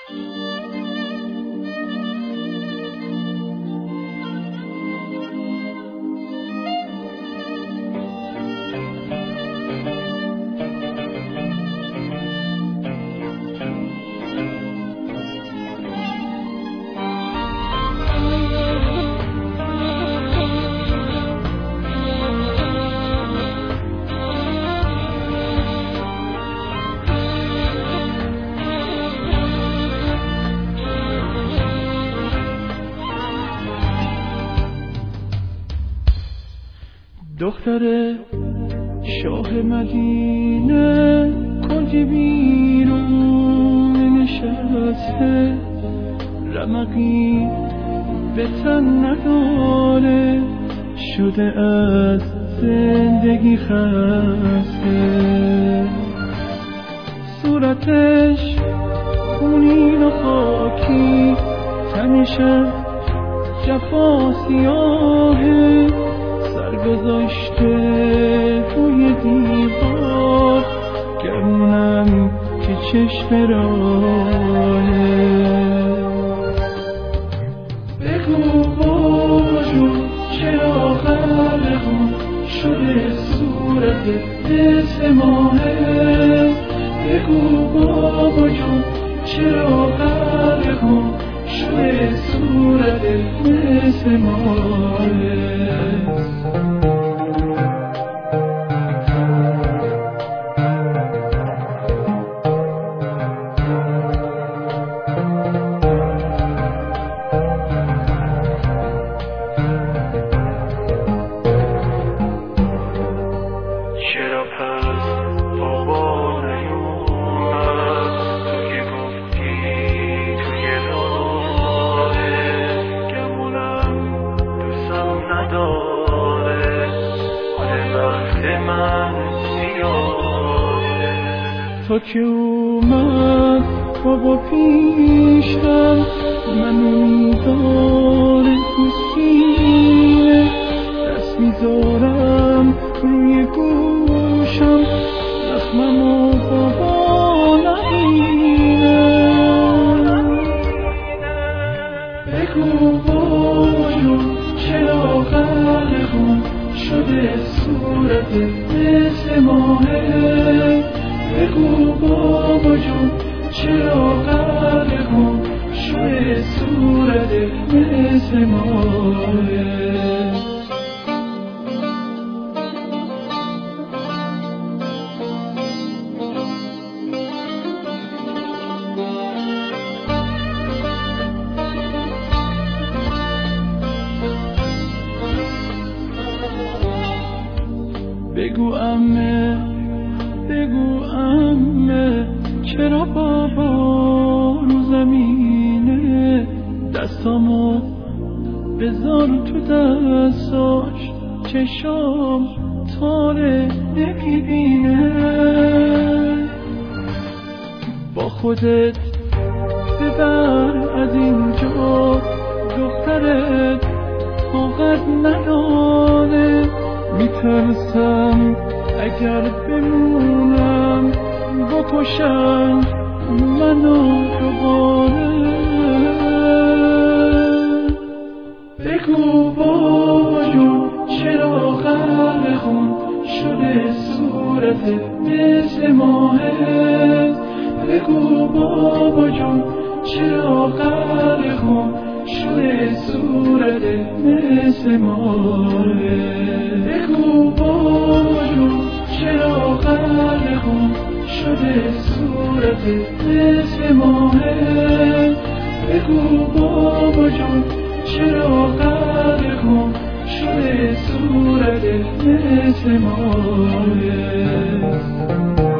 دختر شاه مدینه کنج بیرون نشسته، رمقی به تن نداره، شده از زندگی خسته. صورتش خونین و خاکی، تنش جفا سیاهه، گذاشته روی دیوار، گمونم که چشم راهه. بگو بابا جون چرا خلقم شده صورت مثل ماهه. بگو بابا جون چرا خلقم شده صورت مثل ماهه. چرا پس بابا نیومد؟ تو که گفتی توی راهه، گمونم دوستم نداره، حال وقت من سیاهه. تا که اومد بابا پیشم، منو میذاره تو سینه، دست میذارم روی گوشم، زخممو بابا نبینه. بگو بابا جون چرا خلقم شده صورت مثل ماهه. بگو بابا جون چرا خلقم شده صورت مثل ماهه. بگو عمه چرا بابا رو زمینه، دستامو بذار تو دستاش، چشام تاره نمیبینه. با خودت ببر از اینجا، دخترت طاقت نداره. میترسم اگر بمونم بکشن منو دوباره. بگو بابا جون چرا خلقم شده صورت مثل ماهه. بگو بابا جون چرا خلقم شده صورت مثل ماهه. بگو بابا جون چرا خلقم شده صورت مثل ماهه. بگو بابا جون چرا خلقم شده صورت مثل ماهه.